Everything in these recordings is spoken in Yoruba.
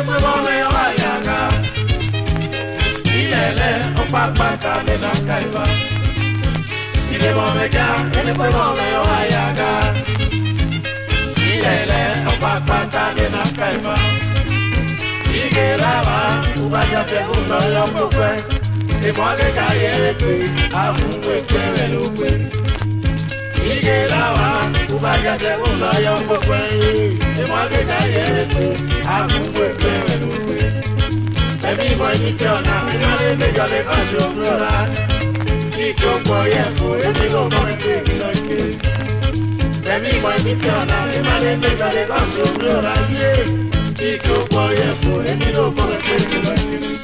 fue mome oayaga. Ilele opapaka de la caiba. Ile mome ya, ele fue mome oayaga. Ilele opapaka de la caiba. Ige lava, ubaya segundo yo fue. E moi que calle tu, a un hueque lupe. Ige lava, ubaya segundo yo fue. E moi que calle tu, a un hueque lupe. E mi voy mi tiona, mi madre me yo le faccio flora. Y yo voy a fue, e mi lo come que no que. E mi voy mi tiona, mi madre me yo le faccio flora. Y yo voy a fue, e mi lo come que no que.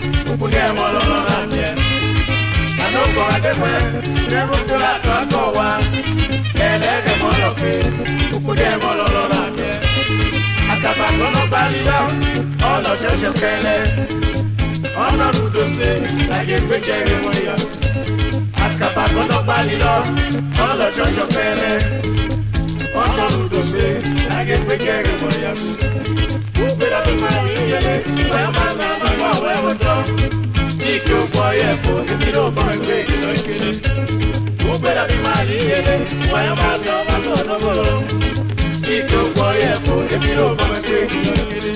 Ukuni emololo na mie. Ano kwa dewe, nebutula kakowa. Elege moloke, ukuni emololo na mie. Akaba kono balida, ono jojo kele. Ono rudose, age kwekere moya. Akaba kono balida, ono jojo kele. Ono rudose, age kwekere moya. Upera bimari yele, wemana mama wewoto. Iko boye fo, imiro bangwe ino ikele. Upera bimari yele, wemana maso nobolo. Iko boye fo, imiro bangwe ino ikele.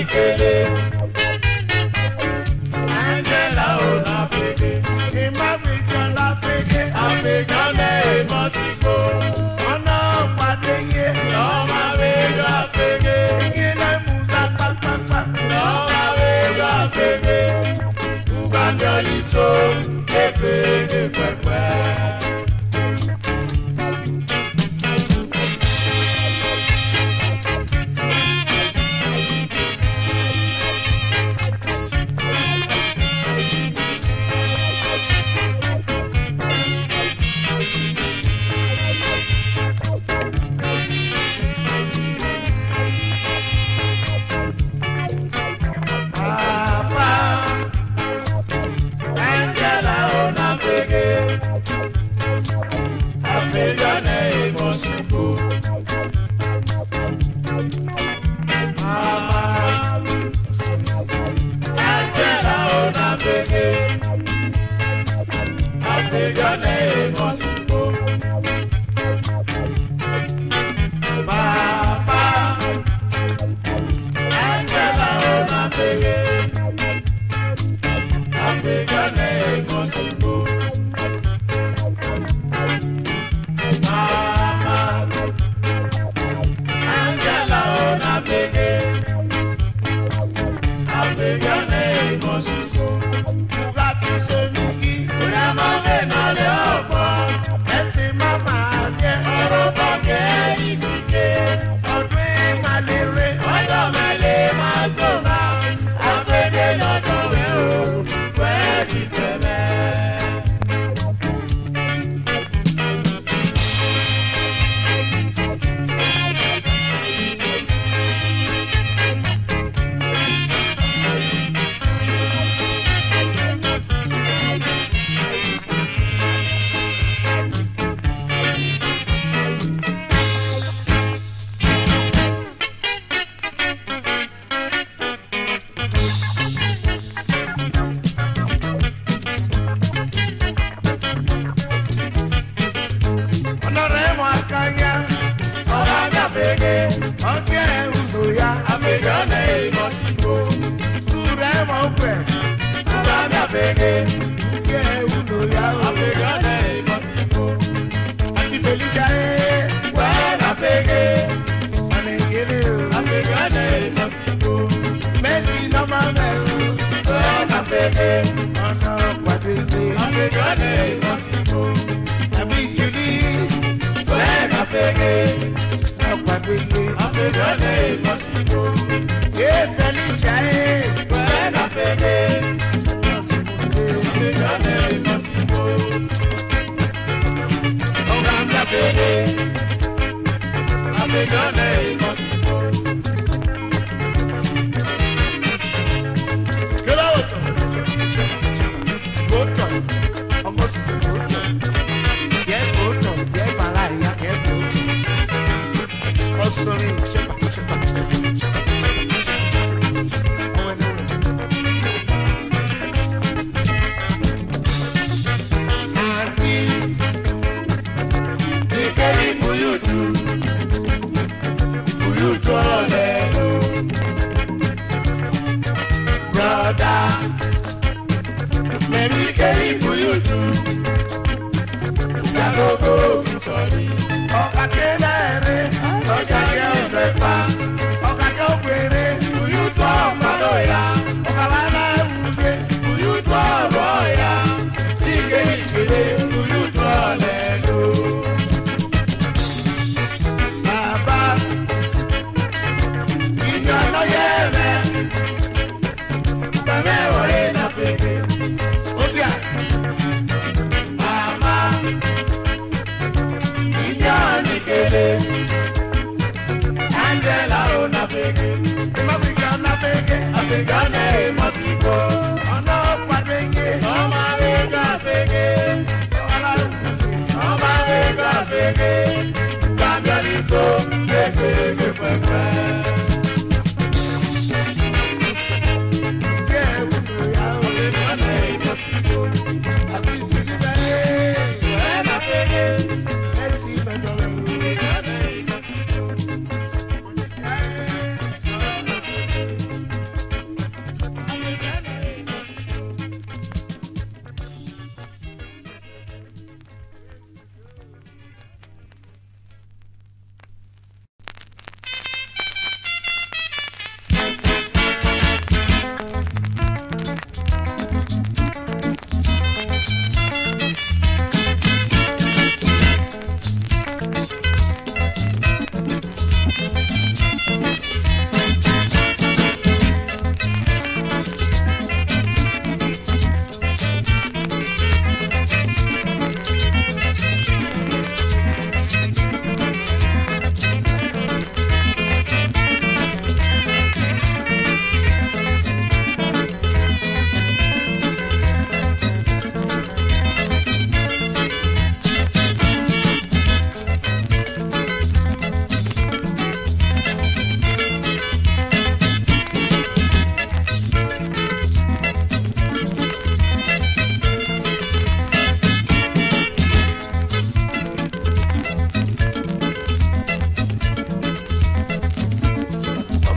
nikele. Angela ona fege. Ima fege na fege. Afege ne emosipo. Ona padeye. Loma fege fege. Ingele muza papa. Loma fege fege. Ubanjolito efege pepe.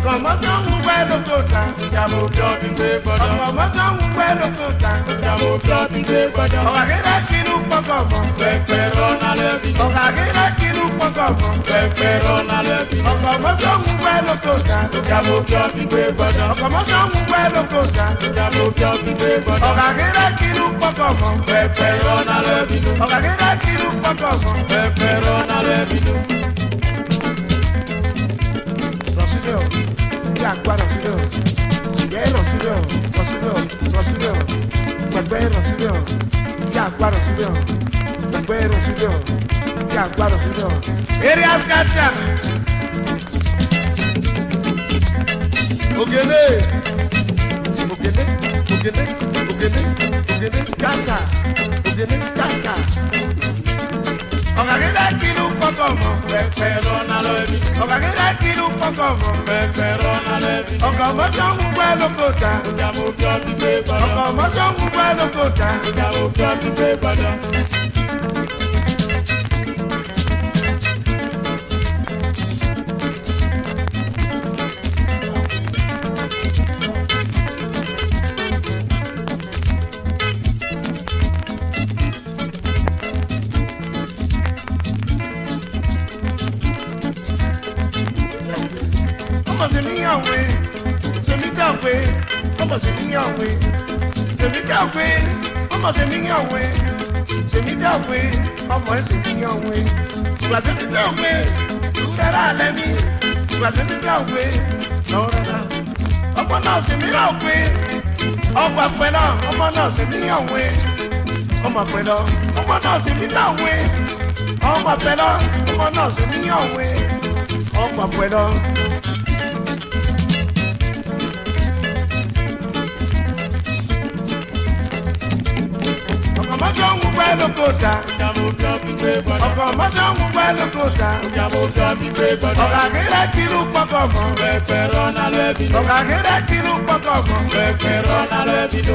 ọkọ̀ mọ́tò ń gbẹ́ lókòtà. ìjàmbá òjò ti gbé gbọ́dọ̀. ọkọ̀ mọ́tò ń gbẹ́ lókòtà. ìjàmbá òjò ti gbé gbọ́dọ̀. ọ̀gàgẹ́rẹ́ kínú pọ́kọ̀ mọ́. pẹ̀pẹ̀ rọ́nà lẹ́bi. ọ̀gàgẹ́rẹ́ kínú pọ́kọ̀ mọ́. pẹ̀pẹ̀ rọ́nà lẹ́bi. ọkọ̀ mọ́tò ń gbẹ́ lókòtà. ìjàmbá òjò ti gbé gbọ́dọ̀. ọkọ̀ mọ́tò ń gbẹ́ lókòtà. ìjàmbá òjò ti gbé gbọ́dọ̀. ọ̀gàgẹ́rẹ́ kínú pọ́kọ̀ mọ́. pẹ̀pẹ̀ rọ́nà lẹ́bi. ọ̀gàgẹ́rẹ́ kínú pọ́kọ̀ mọ́. pẹ̀pẹ̀ rọ́nà lẹ́bi. Rọ̀sílẹ̀ bí àgbà Rọ̀sílẹ̀ yẹ́ Rọ̀sílẹ̀ gbẹ̀gbẹ́ Rọ̀sílẹ̀ bí àgbà Rọ̀sílẹ̀ gbẹ̀gbẹ́ Rọ̀sílẹ̀ bí àgbà Rọ̀sílẹ̀. Eré askata ògèlè kàkà ògèlè kàkà. Ọ̀gàgẹ́dẹ́ kìlú pọ́kọ̀ mọ́. Pẹ̀pẹ̀ rọ́nà lẹ́bi. Ọ̀gàgẹ́dẹ́ kìlú pọ́kọ̀ mọ́. Pẹ̀pẹ̀ rọ́nà lẹ́bi. ọkọ̀ mọ́tò ń gbẹ́ lókòtà. ìjàmbá òjò ti gbé gbọ́dọ̀. ọkọ̀ mọ́tò ń gbẹ́ lókòtà. ìjàmbá òjò ti gbé gbọ́dọ̀. Ọmọ ẹsẹ̀ níyàwó ìgbàgbé ti dá òwe ìrẹ́rà lẹ́mí ìgbàgbé ti dá òwe lọ́rọ́dá. ọmọ náà sì níyàwó òwe ọgbà pẹ̀lọ́ ọmọ náà sì níyàwó ọmọ pẹ̀lọ́ ọmọ náà sì níyàwó ọmọ pẹ̀lọ́ ọmọ náà sì níyàwó ọgbà pẹ̀lọ́. Ọmọdé ń gbẹ́ lókòtà. ọkọ̀ ọmọdé ń gbẹ́ lókòtà. ọ̀gàgẹ́rẹ́ kìlú pọ́kọ̀ mọ́. pẹ̀pẹ̀ rọ́nà lẹ́bi. ọ̀gàgẹ́rẹ́ kìlú pọ́kọ̀ mọ́. pẹ̀pẹ̀ rọ́nà lẹ́bi ló.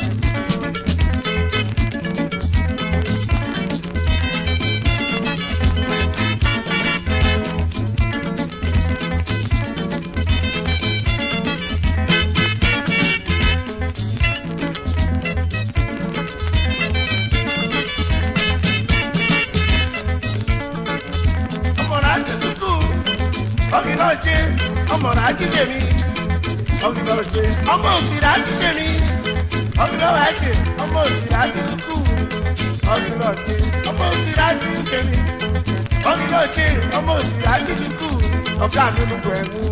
Ọmọ rà jíjẹ mi, ọmọ òsì rà jíjẹ mi, ọmọ òsì rà jíjẹ kú, ọmọ òsì rà jíjẹ mi, ọmọ òsì rà jíjẹ kú, ọ̀gá mi ló gbẹ̀ mú.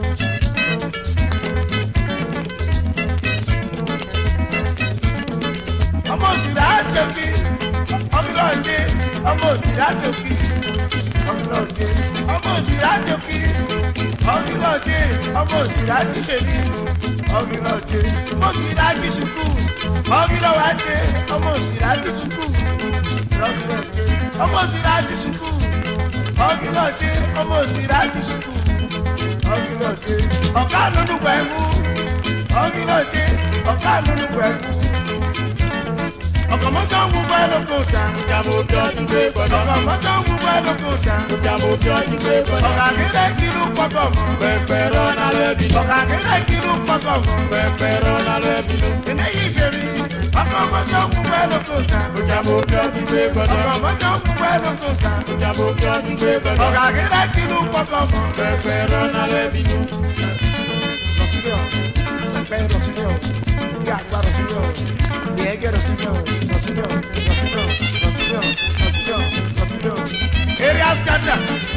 Ọmọ òsì rà jẹ̀bi, ọmọ òsì rà jẹ̀bi, ọmọ òsì rà jẹ̀bi. Ọ̀gìlọ̀dé ọmọ òsìlá ti ṣe ní. Ọ̀gìlọ̀dé ọmọ òsìlá ti ṣubú. Ọ̀gìlọ̀wádé ọmọ òsìlá ti ṣubú. Ọ̀gìlọ̀dé ọmọ òsìlá ti ṣubú. Ọ̀gìlọ̀dé ọmọ òsìlá ti ṣubú. Ọ̀gìlọ̀dé ọ̀gá lónúgbà ẹ̀mú. Ọ̀gìlọ̀dé ọ̀gá lónúgbà ẹ̀mú. ọkọ̀ mọ́tò ń gbogbo ẹ̀ lókòtà. ìjàmbá òjò ti gbé gbọ́dọ̀. ọkọ̀ mọ́tò ń gbogbo ẹ̀ lókòtà. ìjàmbá òjò ti gbé gbọ́dọ̀. ọ̀gàgẹ́rẹ́ kìlú pọ́kọ̀ mọ́. pẹ̀pẹ̀ rọ́nà lẹ́bi. ọ̀gàgẹ́rẹ́ kìlú pọ́kọ̀ mọ́. pẹ̀pẹ̀ rọ́nà lẹ́bi. eléyìí ìbéèrè ọkọ̀ mọ́tò ń gbogbo ẹ̀ lókòtà. ìjàmbá òjò ti gbé gbọ́dọ̀. ọkọ̀ mọ́tò ń gbogbo ẹ̀ lókòtà. ìjàmbá òjò ti gbé gbọ́dọ̀. ọ̀gàgẹ́rẹ́ kìlú pọ́kọ̀ mọ́. pẹ̀pẹ̀ rọ́nà lẹ́bi. Areas Gata.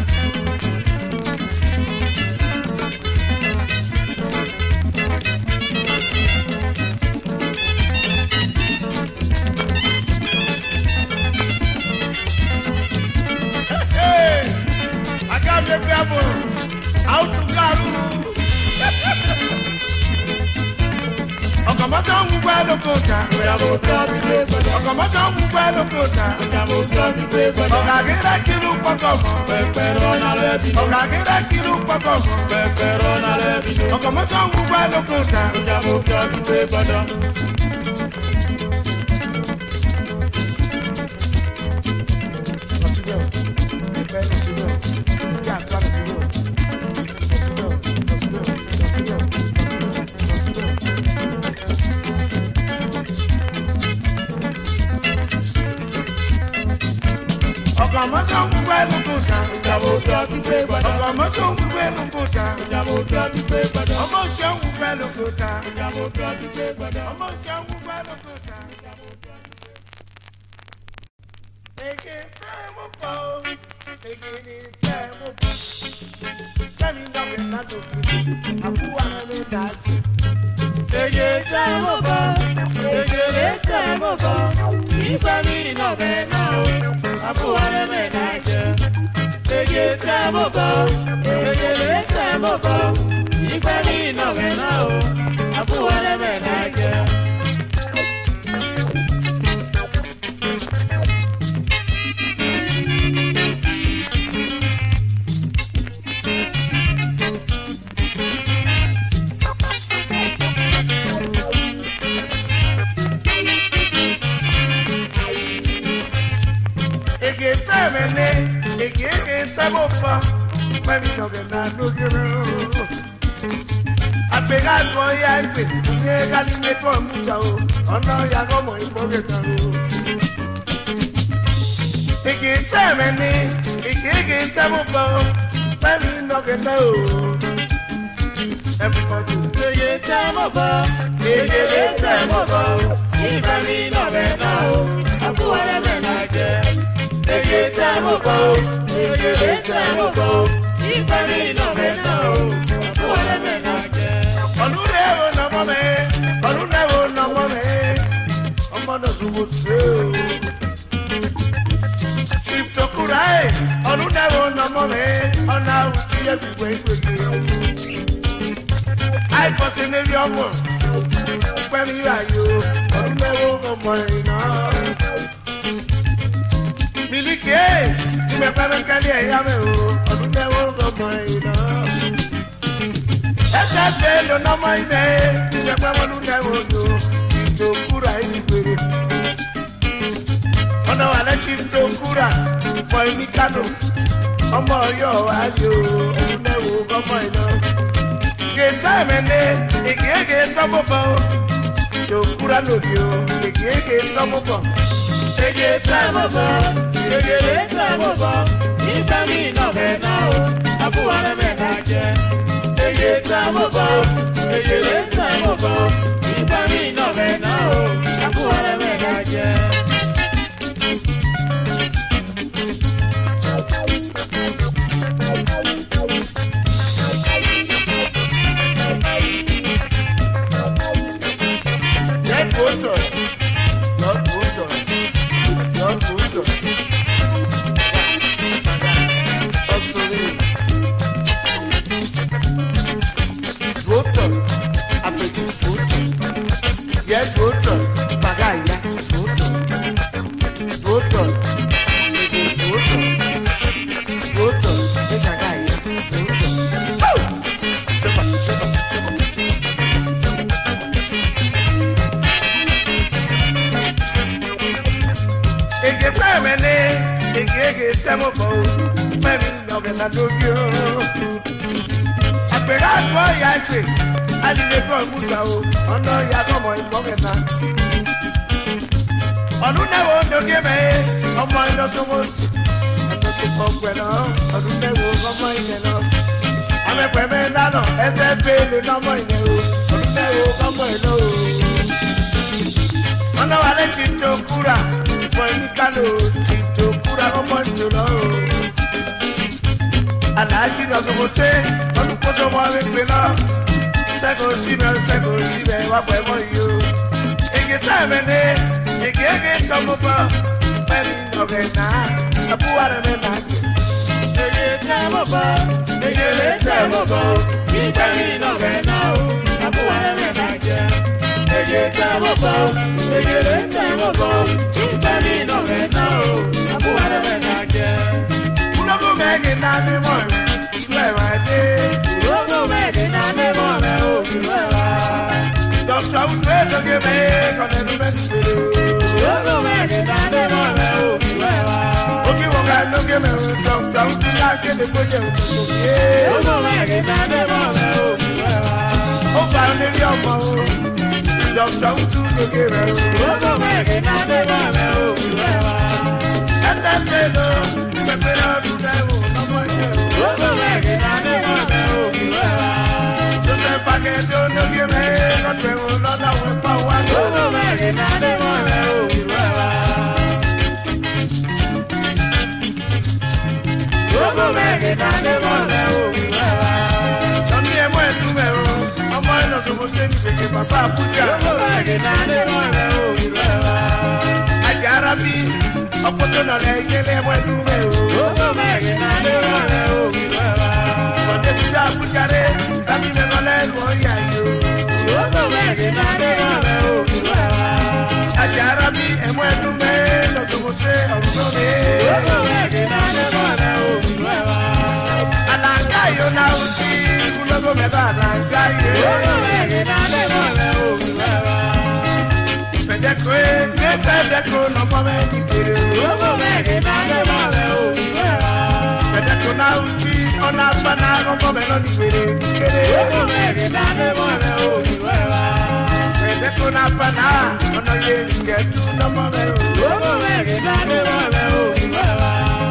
Hey, I got the devil out to God. Ọkọ̀ mọ́tò ń gbogbo ẹ̀ lókòtà. ọkọ̀ mọ́tò ń gbogbo ẹ̀ lókòtà. ọ̀gàgẹ́rẹ́ kìlú pọ́kọ̀ mọ́. ọ̀gàgẹ́rẹ́ kìlú pọ́kọ̀ mọ́. ọkọ̀ mọ́tò ń gbogbo ẹ̀ lókòtà. lukuta. Ìjàmbá ojú ọdún pé gbọdọ̀. Ọkọ̀ mọ́tò ń gbé lukuta. Ìjàmbá ojú ọdún pé gbọdọ̀. Ọmọ ṣe ń gbé lukuta. Ìjàmbá ojú ọdún pé gbọdọ̀. Ọmọ ṣe ń gbé lukuta. Ege fẹ́ mú pọ̀ o, ege ni fẹ́ mú pọ̀. Sẹ́mi dọ̀kẹ́ látò fi, àbúwá mi dà sí. Ege tẹ́ mo bọ̀, ege lè tẹ́ mo bọ̀. Nígbà mi iná bẹ̀ náà o, àbúwá mi dà jẹ́. Ege tẹ́ mo bọ̀, ege lè tẹ́ mo bọ̀. Nígbà mi iná bẹ̀ náà o, àbúwá mi dà jẹ́. Ege sẹ́mo fa, pẹ̀lú ìjọba náà lóge rẹ̀ o. Àgbẹ̀ká gbọ́ ya ìpè, ní ẹ̀ka ní mẹ́tọ́ ìmúta o, ọ̀nà ìyàgọ́ mọ̀ ìgbọ́gẹ̀ kan o. Ege sẹ́mi ní, ege sẹ́mo fa, pẹ̀lú ìjọba náà o. Everybody. Ege tẹ́ mo bọ̀, ege lè tẹ́ mo bọ̀. Nígbà mi iná bẹ̀ náà o, àbúwá mi dà jẹ́. Ege tẹ́ mo bọ̀, ege lè tẹ́ mo bọ̀. Nígbà mi iná bẹ̀ náà o, àbúwá mi dà jẹ́. Ọdúnlẹ̀ wo nọmọ mi, ọdúnlẹ̀ wo nọmọ mi, ọmọ náà sọ̀rọ̀ sí o. Ìtòkùrà ẹ̀, ọdúnlẹ̀ wo nọmọ mi, ọ̀nà àwùjọ yẹ fi wẹ̀ ìgbèkè. Àìkọ́sí níbi ọmọ, pẹ̀lú ìràyò, ọdúnlẹ̀ wo nọmọ ìná. Miliki ẹ̀, ìgbẹ̀pẹ̀rẹ̀ kẹ́lẹ́ ẹ̀yà mi o, ọdúnlẹ̀ wo nọmọ ìná. Ẹsẹ̀ ṣe lò nọ́mọ ilẹ̀ ìjẹpẹ́ wọn ló lẹ́wọ̀ lò ìtòkúra ìgbèrè. Ọ̀nà wà lẹ́kì ìtòkúra pọ̀ ní Kánò. Ọmọ Ọ̀yọ́ ayò ẹ̀lẹ́wò gọ́mọ iná. Gèéta ẹ̀mẹ́lẹ́ ègèégè sọ́mọ́bọ̀ ìtòkúra lòdì o ègèégè sọ́mọ́bọ̀. Ege tẹ́ mo bọ̀, ege lè tẹ́ mo bọ̀. Nígbà mi iná bẹ̀ náà o, àbúwá mi dà jẹ́. Ege tẹ́ mo bọ̀, ege lè tẹ́ mo bọ̀. Nígbà mi iná bẹ̀ náà o, àbúwá mi dà jẹ́. Àgbẹ̀rẹ̀ àgbọ̀ ìyá ìpè, àdìlẹ̀ fún ọ̀gbùgbà o, ọ̀nà ìyá gọ́mọ̀ ìgbọ́gẹ̀ta. Ọdún náà wo dókè mẹ́ẹ̀, ọmọ ìlọsọmọ sí. Ọdún tó kọ gbẹ̀ náà, ọdún náà wo gọ́mọ̀ ilẹ̀ náà. Amẹ́pẹ̀ mẹ́ẹ̀ dáná, ẹsẹ̀ bèèlè lọ́mọ ilẹ̀ o, ọdún náà wo gọ́mọ̀ ilẹ̀ o. Ọ̀nà wà lẹ́kì tó kúrà, pọ̀ ní Kánò, ìtòkúrà ọmọ ìtòlọ́ o. Aláàjì lọ́sọ̀mọ̀tẹ́ ọdún kó tó mọ́ mi pè lọ. Sẹ́kọ̀ọ́ síbẹ̀ wá pẹ̀ mọ́ yìí o. Ege tá ẹ̀mẹ́ ní ege sọmọ bọ̀ pẹ̀lú ọ̀gẹ̀ náà àbúwá rẹ̀ mi náà jẹ. Ege tẹ́ mo bọ̀, ege lè tẹ́ mo bọ̀. Nígbà mi iná bẹ̀ náà o, àbúwá mi dà jẹ́. Ege tẹ́ mo bọ̀, ege lè tẹ́ mo bọ̀. Nígbà mi iná bẹ̀ náà o, àbúwá mi dà jẹ́. Kúlógún mẹ́gì náà ní mọ̀ rẹ̀ ìlú ẹ̀wà dé. Kúlógún mẹ́gì náà ní mọ̀ rẹ̀ ìlú ẹ̀wà. Dọ̀kítà Wúdú èdògé mẹ́ẹ̀ kọ̀dẹ̀lú mẹ́tì dèrè o. Kúlógún mẹ́gì náà ní mọ̀ rẹ̀ ìlú ẹ̀wà. Òkè wọ̀gá èdògé mẹ́ẹ̀ Dọ̀kítà Wúdú lákéde kójẹ́ òtútù yé. Kúlógún mẹ́gì náà ní mọ̀ rẹ̀ ìlú ẹ̀wà. Ó bá nílé ọmọ o. Dọ̀kítà Wúdú lókè rẹ̀ o. Kúlógún mẹ́gì náà ní mọ̀ rẹ̀ ìlú ẹ̀wà. Ẹsẹ̀ pẹ̀lú pẹ̀pẹ̀ lọ́dún náà o. mẹ́rin náà lé mọ́lẹ̀ òwúrọ̀ wa. Sọ́ni ẹ̀mọ́ ẹ̀dùn mẹ́rọ, ọmọ ẹ̀nà tó mọ́ sẹ́ni gbèsè bàbá àbújá. Gbogbo mẹ́rin náà lé mọ́lẹ̀ òwúrọ̀ wa. Àjà ara bí ọkọ̀ tó nà lẹ́ yẹlé ẹ̀mọ́ ẹ̀dùn mẹ́rọ. Gbogbo mẹ́rin náà lé mọ́lẹ̀ òwúrọ̀ wa. Bọ̀dé ti dá àbújá rẹ̀, lábí mẹ́rọ lẹ́nu ọ̀yà yìí. Gbogbo mẹ́rin náà lé mọ́lẹ̀ òwúrọ̀ wa. Àjà ara bí ẹ̀mọ́ ẹ̀dùn mẹ́rọ tó mọ́ sẹ́ ọ̀gbọ́n mi. Gbogbo mẹ́rin náà lé mọ́lẹ̀ òwúrọ̀ wa. Àlàǹgá yóò náà ó sí kúlọ́gbọ̀n mẹ́ta àlàǹgá yìí. Gbogbo mẹ́rin náà lé mọ́lẹ̀ òwúrọ̀ wa. Fẹ̀dẹ́kọ̀ ní fẹ̀dẹ́kọ̀ lọ́mọ mẹ́rin kiri. Gbogbo mẹ́rin náà lé mọ́lẹ̀ òwúrọ̀ wa. Fẹ̀dẹ́kọ̀ náà ó sí ọ̀nà àbáná ọmọ mẹ́lọ́ ní kiri. Gbogbo mẹ́rin náà lé mọ́lẹ̀ òwúrọ̀ wa. Fẹ̀dẹ́kọ̀ náà àbáná ọ̀nà yẹn kẹ̀tù lọ́mọ mẹ́rin. Gbogbo mẹ́rin náà lé mọ́lẹ̀ òwúrọ̀ wa.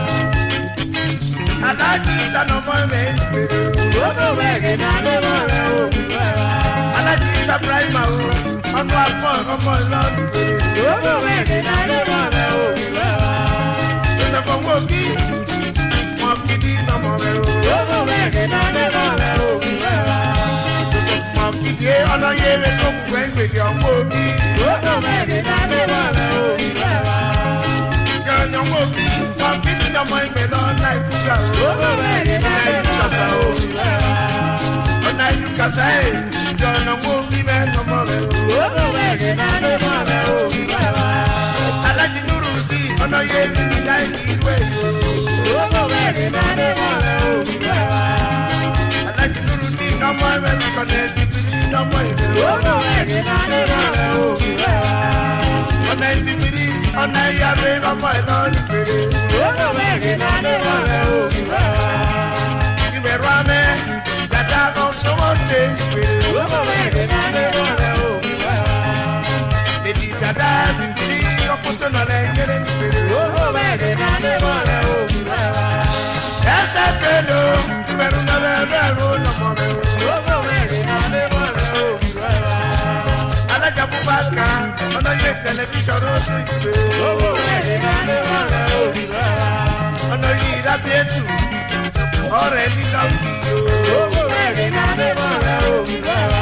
Aláàjì ìdáná ọmọ mẹ́rin kiri. Gbogbo mẹ́rin náà lé mọ́lẹ̀ òwúrọ̀ wa. Aláàjì ìdá Ibrahima o, ọmọ àpọ̀ ọmọ ìlọ́ọ̀dù kiri. Gbogbo mẹ́rin náà lé mọ́lẹ̀ òwúrọ̀ wa. Ìjọba wo kí wọ́n fi dí ọmọ rẹ̀ o. Gbogbo mẹ́rin náà lé mọ́lẹ̀ òwúrọ̀ wa. Wọ́n fi dí ọ̀nà yẹrẹ tó kù ẹ̀ gbèdé ọmọ òbí. Gbogbo mẹ́rin náà lé mọ́lẹ̀ òwúrọ̀ wa. Ìjọba wo kí wọ́n fi dí ọmọ ìgbẹ́ lọ́nà ìfúgà o. Gbogbo mẹ́rin náà lé mọ́lẹ̀ òwúrọ̀ wa. Ọ̀nà ìdúkàtà ẹ̀ ìjọba wo kí bẹ́ẹ̀ ọmọ rẹ̀ o. Gbogbo mẹ́rin náà lé mọ́lẹ̀ òwúrọ̀ wa. Aláàjì Núrù sí ọ̀nà yẹrẹ ní láì ní ìlú ẹ̀ o. Gbogbo mẹ́rin náà lé mọ́lẹ̀ òwúrọ̀ wa. Aláàjì Núrù sí ọmọ ẹ̀mẹ́rin kọ̀dẹ̀ ìdìbìrì ọmọ ìbẹ̀rù. Gbogbo mẹ́rin náà lé mọ́lẹ̀ òwúrọ̀ wa. Ọ̀nà ìdìbìrì ọ̀nà ìyàwó ọmọ ìlọ́ọ̀dù kiri. Gbogbo mẹ́rin náà lé mọ́lẹ̀ òwúrọ̀ wa. Ìbẹ̀rù amẹ́ dàda kan sọ́wọ́ ṣe kiri. Gbogbo mẹ́rin náà lé mọ́lẹ̀ òwúrọ̀ wa. Èdè dàda ìdìbìrì ọkọ̀ tó nà lẹ́ yẹlẹ́ kiri. Gbogbo mẹ́rin náà lé mọ́lẹ̀ òwúrọ̀ wa. Ẹsẹ̀ pẹ̀lú ìbẹ̀rù náà bẹ̀rù lọ́mọ rẹ̀ o. Gbogbo mẹ́rin náà lé mọ́lẹ̀ òwúrọ̀ wa. Alájà Bùbákà ọ̀nà yẹ tẹlifíṣàn lóṣù ìgbé. Gbogbo mẹ́rin náà lé mọ́lẹ̀ òwúrọ̀ wa. Ọ̀nà yìí lábẹ́ẹ̀tù ọ̀rẹ́ nígbà òkì o. Gbogbo mẹ́rin náà lé mọ́lẹ̀ òwúrọ̀ wa.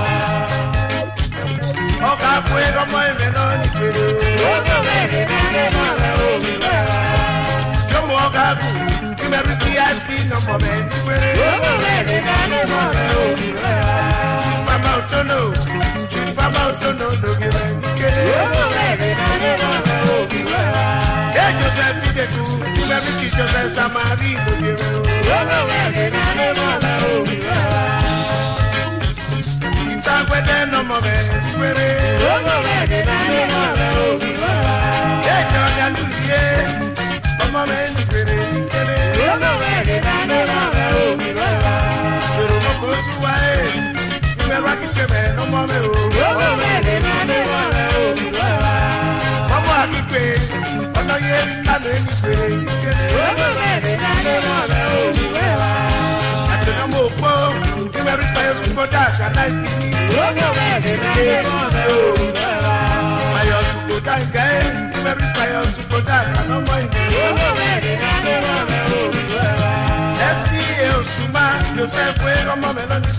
Ọkà fún ọmọ ìrìn náà nìgbèrè. Gbogbo mẹ́rin náà lé mọ́lẹ̀ òwúrọ̀ wa. Yọ̀mù ọkà kù ìbẹ̀rù kí á sí ọmọ bẹ̀ nígbèrè. Gbogbo mẹ́rin náà lé mọ́lẹ̀ òwúrọ̀ wa. Bàbá òtónò lògì rẹ̀ nígbèrè. Gbogbo mẹ́rin náà lé mọ́lẹ̀ òwúrọ̀ wa. Yé Joseph Bídèkù ìbẹ̀rù kí Joseph Samari lògì rẹ̀ o. Gbogbo mẹ́rin náà lé mọ́lẹ̀ òwúrọ̀ wa. Ìtàgbẹ́dẹ́ nọmọ bẹ̀ nígbèrè. Gbogbo mẹ́rin náà lé mọ́lẹ̀ òwúrọ̀ wa. Yé Jọ̀ọ́dá lùyé ọmọ bẹ̀ nígbèrè nígbèrè. Gbogbo mẹ́rin náà lé mọ́lẹ̀ òwúrọ̀ wa. Yorùbá kò tún wáyé ìbẹ̀rù akíkẹ́bẹ̀ ọmọ bẹ̀ o. Gbogbo mẹ́rin náà lé mọ́lẹ̀ òwúrọ̀ wa. Ọmọ àgbègbè ọ̀nà yé lánàá nígbèrè nígbèrè. Gbogbo mẹ́rin náà lé mọ́lẹ̀ òwúrọ̀ wa. Àtẹnumọ́ òpó ìbẹ̀rù pẹ̀lú kọjá àkàlà ìkíní. Gbogbo mẹ́rin náà lé mọ́lẹ̀ òwúrọ̀ wa. Ayọ̀ sùkò dáńgẹ́ ìbẹ̀rù pẹ̀lú sùkò dáńgẹ́ lọ́mọ ìbẹ̀rù. Gbogbo mẹ́rin náà lé mọ́lẹ̀ òwúrọ̀ wa. FCA Òṣùmá Joseph wé ọmọ mẹ́lọ́ ní